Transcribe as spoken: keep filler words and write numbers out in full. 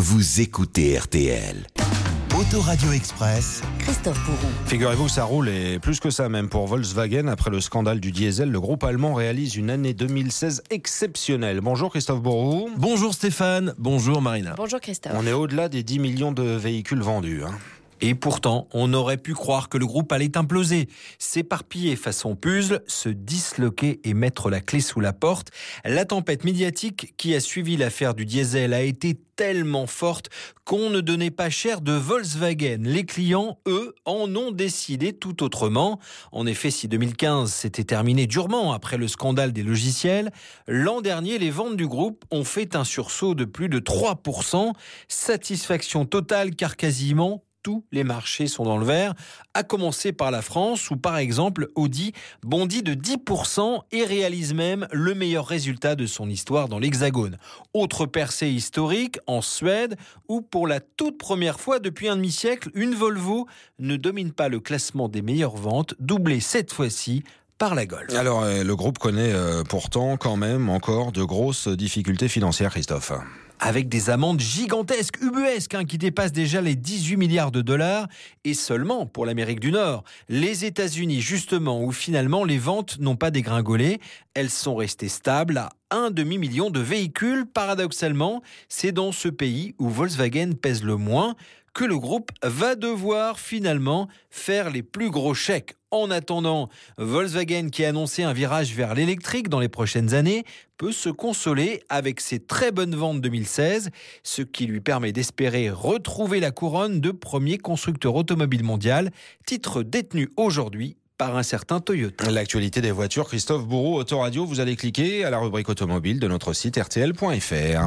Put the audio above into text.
vous écoutez R T L. Autoradio Express, Christophe Bourou. Figurez-vous, ça roule et plus que ça même pour Volkswagen. Après le scandale du diesel, le groupe allemand réalise une année deux mille seize exceptionnelle. Bonjour Christophe Bourou. Bonjour Stéphane, bonjour Marina. Bonjour Christophe. On est au-delà des dix millions de véhicules vendus. Hein. Et pourtant, on aurait pu croire que le groupe allait imploser, s'éparpiller façon puzzle, se disloquer et mettre la clé sous la porte. La tempête médiatique qui a suivi l'affaire du diesel a été tellement forte qu'on ne donnait pas cher de Volkswagen. Les clients, eux, en ont décidé tout autrement. En effet, si deux mille quinze s'était terminé durement après le scandale des logiciels, l'an dernier, les ventes du groupe ont fait un sursaut de plus de trois pour cent. Satisfaction totale car quasiment tous les marchés sont dans le vert, à commencer par la France où par exemple Audi bondit de dix pour cent et réalise même le meilleur résultat de son histoire dans l'Hexagone. Autre percée historique en Suède où pour la toute première fois depuis un demi-siècle, une Volvo ne domine pas le classement des meilleures ventes, doublée cette fois-ci par la Golf. Alors euh, le groupe connaît euh, pourtant quand même encore de grosses difficultés financières, Christophe. Avec des amendes gigantesques, ubuesques, hein, qui dépassent déjà les dix-huit milliards de dollars, et seulement pour l'Amérique du Nord. Les États-Unis, justement, où finalement les ventes n'ont pas dégringolé, elles sont restées stables à un demi-million de véhicules. Paradoxalement, c'est dans ce pays où Volkswagen pèse le moins que le groupe va devoir finalement faire les plus gros chèques. En attendant, Volkswagen, qui a annoncé un virage vers l'électrique dans les prochaines années, peut se consoler avec ses très bonnes ventes deux mille seize, ce qui lui permet d'espérer retrouver la couronne de premier constructeur automobile mondial, titre détenu aujourd'hui par un certain Toyota. L'actualité des voitures, Christophe Bourou, Autoradio, vous allez cliquer à la rubrique automobile de notre site R T L point F R.